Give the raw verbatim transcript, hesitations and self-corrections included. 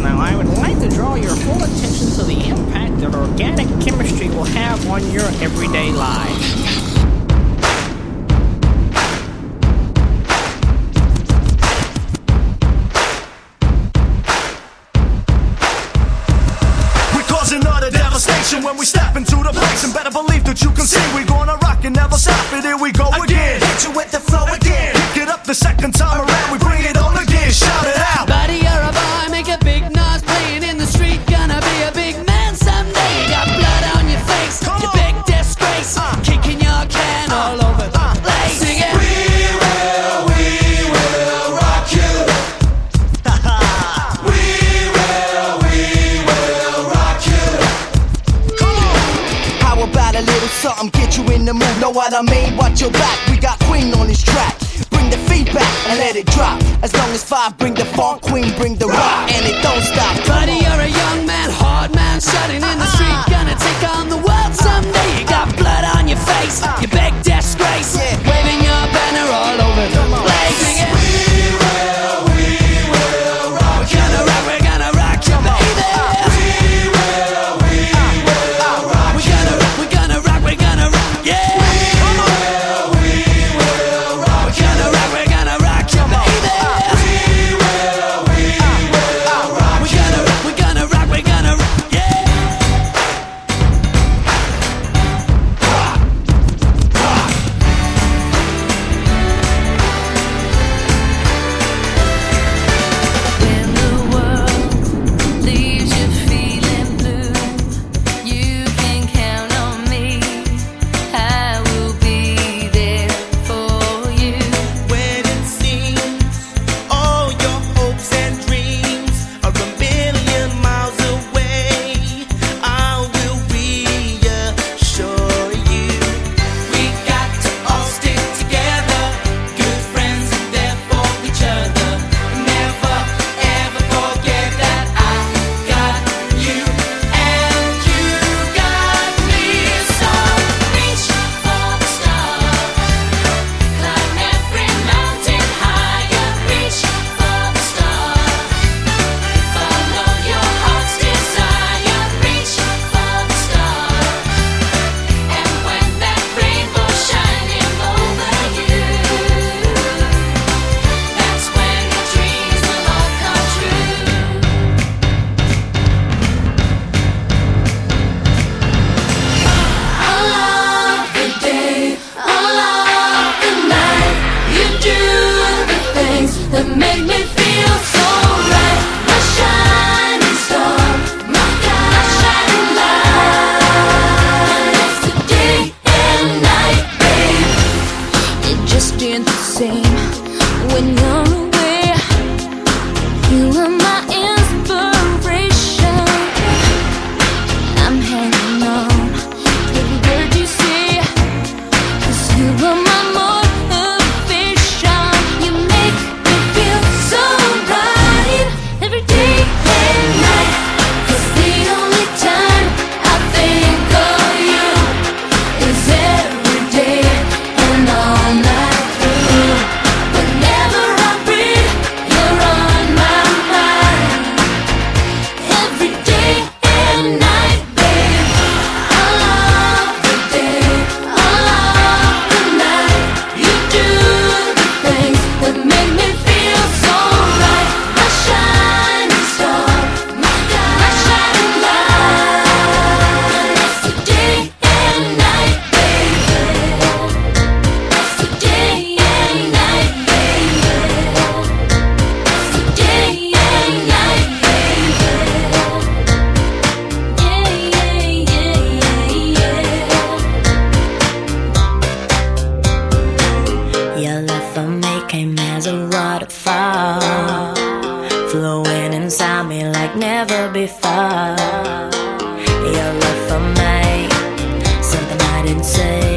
Now, I would like to draw your full attention to the impact that organic chemistry will have on your everyday life. When we step into the place, and better believe that you can see we're gonna rock and never stop it. Here we go again, hit you with the flow again. Pick it up the second time around, we bring it on again. Shout it out. Buddy, you're a boy, make a big noise, playing in the street. Gonna be a big man someday. You got blood on your face, Come you on. big disgrace, Uh. kicking your can Uh. all over the Uh. place. Sing it. We will, we will rock you. We will, we will rock you. Come on. How about a little something, get you in the mood? Know what I mean? Watch your back, we got Queen on this track. Bring the feedback and let it drop. As long as five bring the funk, Queen bring the rock, and it don't stop. Buddy, you're a young man, hard man, shouting in the street. Gonna take on the world someday. You got blood on your face, you big disgrace, waving your banner all over the place. Sing it. We will, we will rock We're gonna rock, we're gonna rock you, baby. We will, we will rock We're gonna rock, we're gonna rock, we're gonna rock, yeah. Come on. We will rock We're gonna rock, we're gonna rock you, baby. We will, we will rock We're gonna rock, we're gonna rock, we're gonna rock, yeah. When the world leaves you feeling blue, you can count on me. I will be there for you. When it seems all your hopes and dreams are a million miles away, I will reassure you. We got to all stick together, good friends and there for each other. Never ever forget that I got you and you got me. So Reach for the stars, climb every mountain higher. Reach for the stars, follow your heart's desire. Reach for the stars, and when that rainbow's shining over you, that's when your dreams will all come true. All of the day, all of the night, you do the things that make me feel so right. My shining star, my God, shining light. It's the day and night, babe. It just ain't the same when you're away. You are my inspiration. I'm hanging on to every word you say, 'cause you are my motivation. You make me feel so right every day and night. 'Cause the only time I think of you is every day and all night through. Whenever I breathe, you're on my mind. Every day and night, babe. All of the day, all of the night, you do the things that make me feel so right. My shining star, my God, my shining light. It's the day and night, baby. It's the day and night, baby. It's the day and night, baby. Yeah, yeah, yeah, yeah. Your love for me came as a waterfall, flowing inside me like never before. Your love for me, something I didn't say.